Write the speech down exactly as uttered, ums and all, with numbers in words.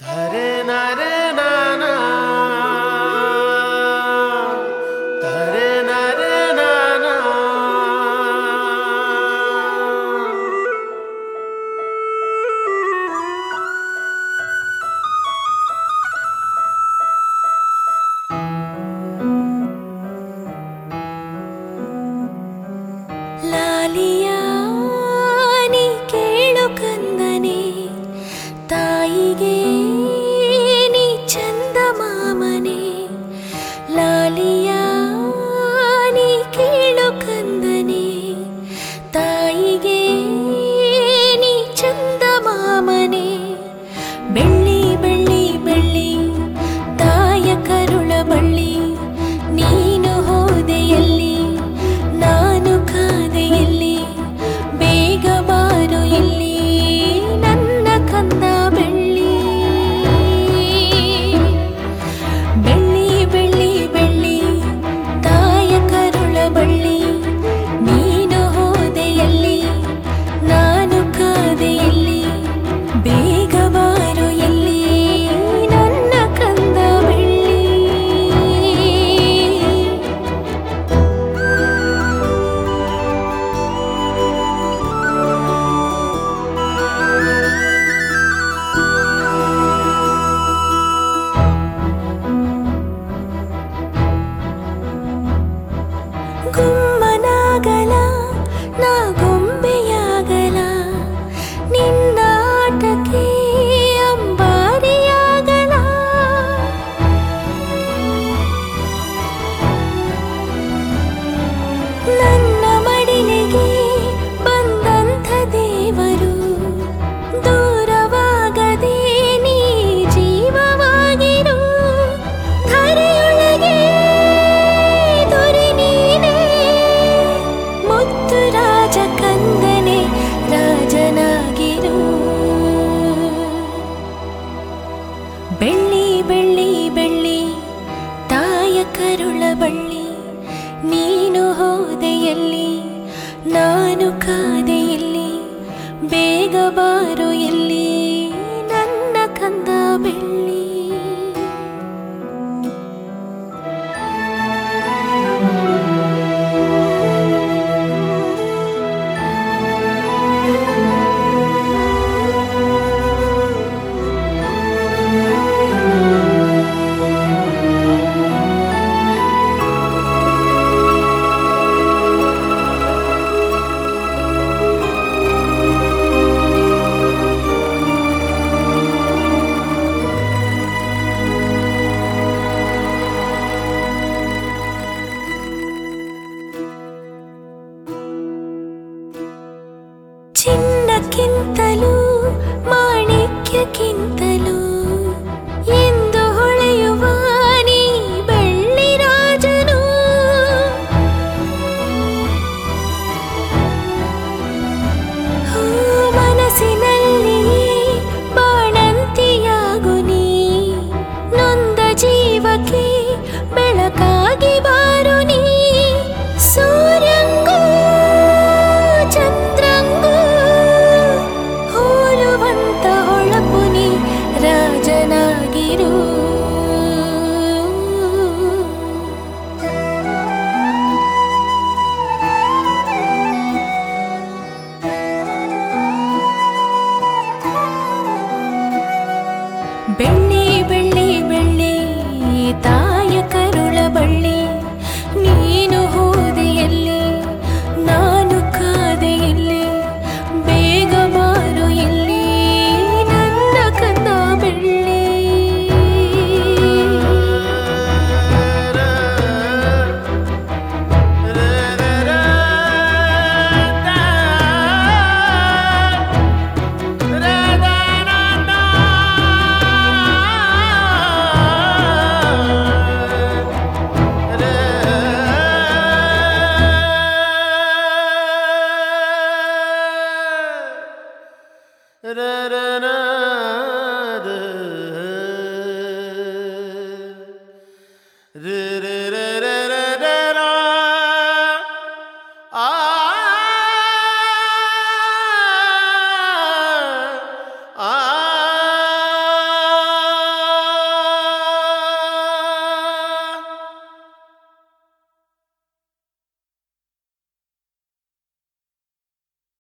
ಧರೆ ನರೆ ನಾನ ಧರೆ ನರೆ ನಾನ ಲಾಲಿಯಾ ನೀ ಕೇಳು ಕಂದನೆ ತಾಯಿಗೆ ನೀ ಚಂದ ಮಾಮನೆ. ಲಾಲಿಯಾ ನೀ ಕೇಳು ಕಂದನೆ ತಾಯಿಗೆ ನೀ ಚಂದ ಮಾಮನೆ. ಬೆಳ್ಳಿ ಬೆಳ್ಳಿ ಬೆಳ್ಳಿ ತಾಯ ಕರುಳ ಬಳ್ಳಿ ನೀನು ಹೋದೆಯಲ್ಲಿ ನಾನು ಕಾದೆಯಲ್ಲಿ ಬೇಗ ಬಾರು ಇಲ್ಲಿ ನನ್ನ ಕಂದ ಬೆಳ್ಳಿ. ಬೆಳ್ಳಿ ಬೆಳ್ಳಿ ಬೆಳ್ಳಿ ತಾಯ ಕರುಳ ಬಳ್ಳಿ ನೀನು ಹೋದೆಯಲ್ಲಿ ನಾನು ಕಾದೆಯಲ್ಲಿ ಬೇಗ ಬಾರು ಎಲ್ಲಿ ನನ್ನ ಕಂದ ಬೆಳ್ಳಿ. ಗುಮ್ಮನಾಗಲ ನಾ ಗೊಂಬೆಯಾಗಲ ನಿನ್ನ ಆಟಕ್ಕೆ ಅಂಬಾರಿಯಾಗಲ. ನನ್ನ ಮಡಿಲಿಗೆ ಬಂದಂಥ ದೇವರು ದೂರವಾಗದೆ ನೀ ಜೀವವಾಗಿರು. ಧರೆಯೊಳಗೆ ದೊರೆ ನೀನೇ ಮುತ್ತು ರಾಜ ಕಂದನೆ ರಾಜನಾಗಿರು. ಬೆಳ್ಳಿ ಬೆಳ್ಳಿ ಬೆಳ್ಳಿ ತಾಯ ಕರುಳ ಬಳ್ಳಿ ನೀನು ಹೋದೆಯಲ್ಲಿ ನಾನು ಕಾದೆಯಲ್ಲಿ ಬೇಗ ಬಾರು ಎಲ್ಲಿ ನನ್ನ ಕಂದ ಬೆಳ್ಳಿ. ಚಿನ್ನಕ್ಕಿಂತಲೂ ಮಾಣಿಕ್ಯಕ್ಕಿಂತಲೂ ಎಂದು ಹೊಳೆಯುವ ನೀ ಬೆಳ್ಳಿ ರಾಜನು. ಹೂ ಮನಸ್ಸಿನಲ್ಲಿಯೇ ಬಾಣಂತಿಯಾಗು ನೀ ನೊಂದ ಜೀವಕ್ಕೆ ಬೆಳಕಾಗಿ ಬಾರು ನೀ. ಸೂರ್ಯಂಗೂ ಚಂದ್ರಂಗೂ ಹೋಲುವಂತ ಹೊಳಪು ನೀ ರಾಜನಾಗಿರು. ಬೆಳ್ಳಿ ಬೆಳ್ಳಿ ಬೆಳ್ಳಿ ತಾಯ ಕರುಳ ಬಳ್ಳಿ ನೀನು ಹೋದೆಯಲ್ಲಿ